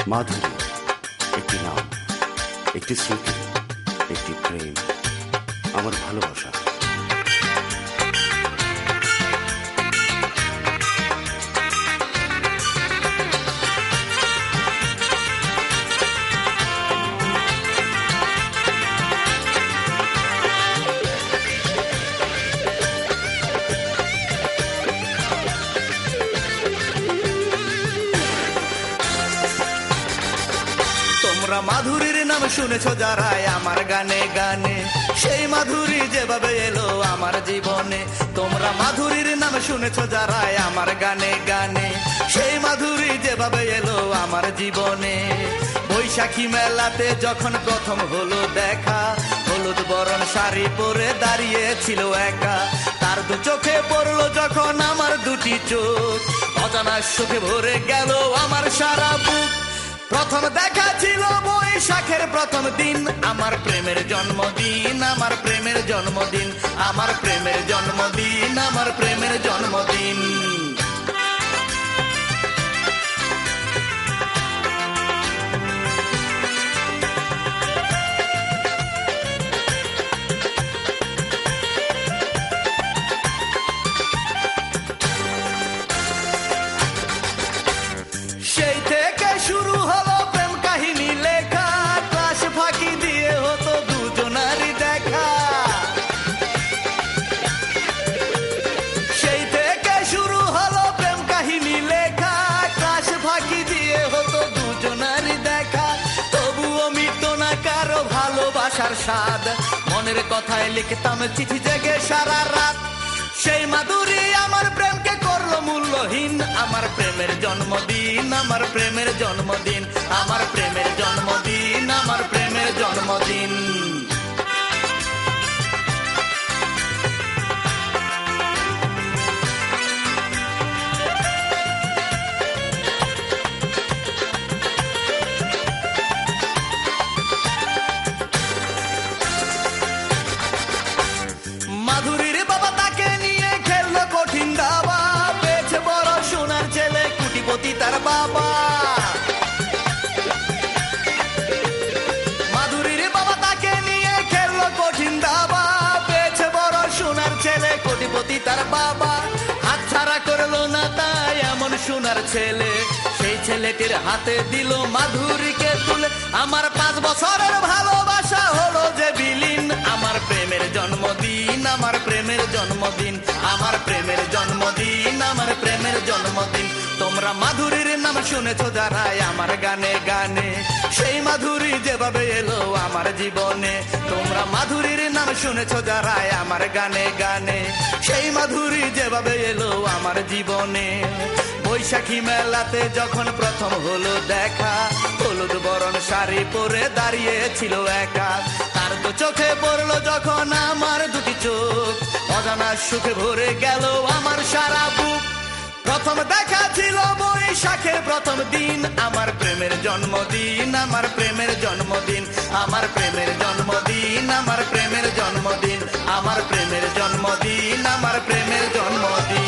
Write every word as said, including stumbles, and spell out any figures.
মাধুরী একটি নাম, একটি স্মৃতি, একটি প্রেম, আমার ভালোবাসা। তোমরা মাধুরীর নাম শুনেছ যারা আমার গানে গানে, সেই মাধুরী যেভাবে এলো আমার জীবনে। তোমরা মাধুরীর নাম শুনেছ যারা আমার গানে গানে, সেই মাধুরী যেভাবে এলো আমার জীবনে। বৈশাখী মেলাতে যখন প্রথম হলো দেখা, হলুদ বরণ শাড়ি পরে দাঁড়িয়েছিল একা। তার দু চোখে পড়লো যখন আমার দুটি চোখ, অজানা সুখে ভরে গেল আমার সারা বুক। প্রথম দেখা ছিল বৈশাখের প্রথম দিন, আমার প্রেমের জন্মদিন, আমার প্রেমের জন্মদিন, আমার প্রেমের জন্মদিন, আমার প্রেমের জন্মদিন। সেই থেকে শুরু হলো প্রেম কাহিনী লেখা, ক্লাস ফাঁকি দিয়ে হতো দুজনারই দেখা। সেই থেকে শুরু হলো প্রেম কাহিনী লেখা, ক্লাস ফাঁকি দিয়ে হতো দুজনারই দেখা। তবুও মিটতো না কারো ভালোবাসার স্বাদ, মনের কথায় লিখতাম চিঠি জেগে সারা রাত। সেই মাধুরী আমার প্রেমকে করলো মূল্যহীন, আমার প্রেমের জন্মদিন, আমার প্রেমের জন্মদিন, আমার প্রেমের জন্মদিন, আমার প্রেমের জন্মদিন। মাধুরীর বাবা তাকে নিয়ে খেললো কঠিন দাবা, পেয়েছে বড় সোনার ছেলে কোটিপতি তার বাবা। মাধুরীর বাবা তাকে নিয়ে খেললো কঠিন দাবা, পেয়েছে বড় সোনার ছেলে কোটিপতি তার বাবা। হাত ছাড়া করলো না তাই এমন সোনার ছেলে, সেই ছেলেটির হাতে দিল মাধুরীকে তুলে। আমার পাঁচ বছরের ভালোবাসা হলো যে বিলীন, আমার প্রেমের জন্মদিন, আমার প্রেমের জন্মদিন, আমার প্রেমের জন্মদিন, আমার প্রেমের জন্মদিন। তোমরা মাধুরীর নাম শুনেছ যারা আমার গানে গানে, সেই মাধুরী যেভাবে এলো আমার জীবনে। তোমরা মাধুরীর নাম শুনেছ যারা আমার গানে গানে, সেই মাধুরী যেভাবে এলো আমার জীবনে। বৈশাখী মেলাতে যখন প্রথম হলো দেখা, হলুদ বরণ শাড়ি পরে দাঁড়িয়েছিল একা। তার তো চোখে পড়লো যখন আমার দুটি চোখ, অজানা সুখে ভরে গেল আমার সারা বুক। প্রথম দেখা ছিল বৈশাখের প্রথম দিন, আমার প্রেমের জন্মদিন, আমার প্রেমের জন্মদিন, আমার প্রেমের জন্মদিন, আমার প্রেমের জন্মদিন, আমার প্রেমের জন্মদিন, আমার প্রেমের জন্মদিন।